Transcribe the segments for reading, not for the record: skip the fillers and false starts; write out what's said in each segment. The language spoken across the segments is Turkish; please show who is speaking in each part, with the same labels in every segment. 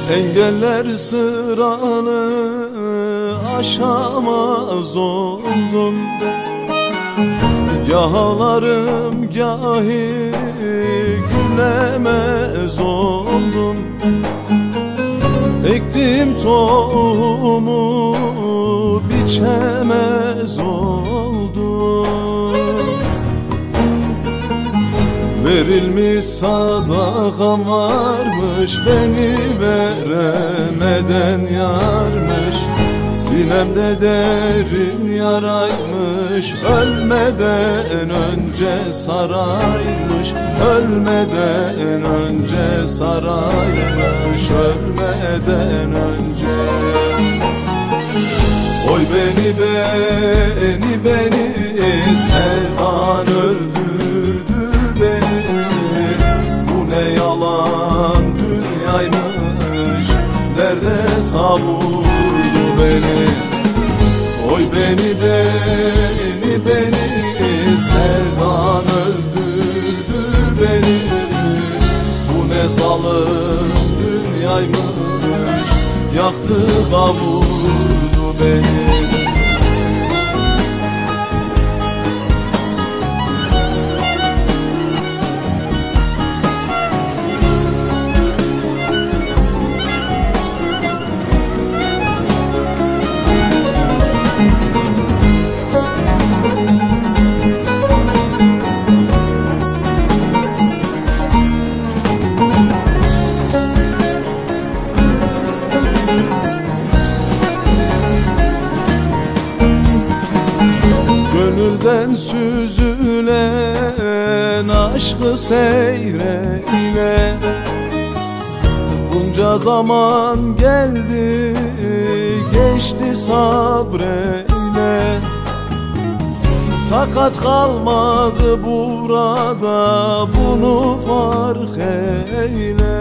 Speaker 1: Engeller sıranı aşamaz oldum. Gah ağlarım gahi gülemez oldum. Ektim tohumu biçemez oldum. Verilmiş sadakam varmış, beni veremeden yarmış. Sinemde derin yaraymış, ölmeden önce saraymış. Ölmeden önce saraymış, ölmeden önce. Oy beni sevdan öldürdü beni. Bu ne yalan dünyaymış, derde savurdu beni. Oy beni sevdan öldürdü beni. Bu ne zalim dünyaymış, yaktı kavurdu beni. Gönülden süzülen aşkı seyreyle. Bunca zaman geldi geçti sabreyle. Takat kalmadı burada, bunu fark eyle.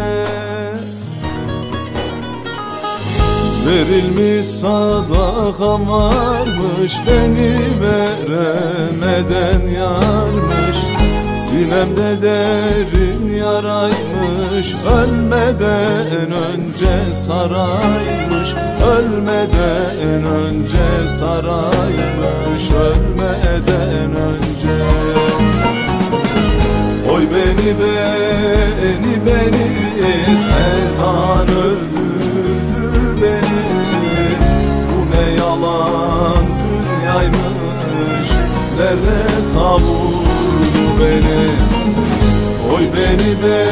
Speaker 1: Verilmiş sadakam varmış, beni veremeden yarmış. Sinemde derin yaraymış, ölmeden önce saraymış. Ölmeden önce saraymış, ölmeden önce. Oy beni sevdan öldürdü beni. Bu ne yalan dünyaymış, derde savurdu beni. Oy beni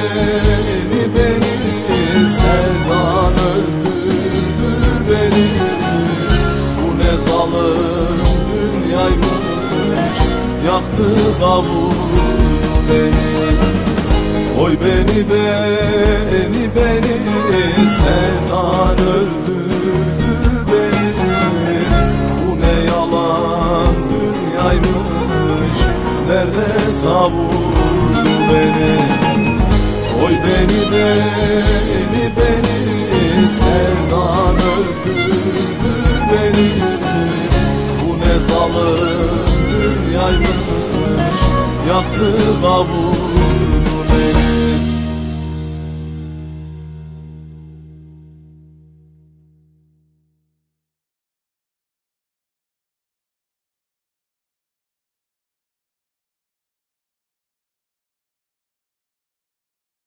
Speaker 1: sevdan öldürdü beni. Bu ne zalim dünyaymış, yaktı kavurdu beni. Oy beni sevdan öldürdü beni. Bu ne yalan dünyaymış, derde savurdu beni. Oy beni sevdan öldürdü beni. Bu ne zalim dünyaymış, yaktı kavurdu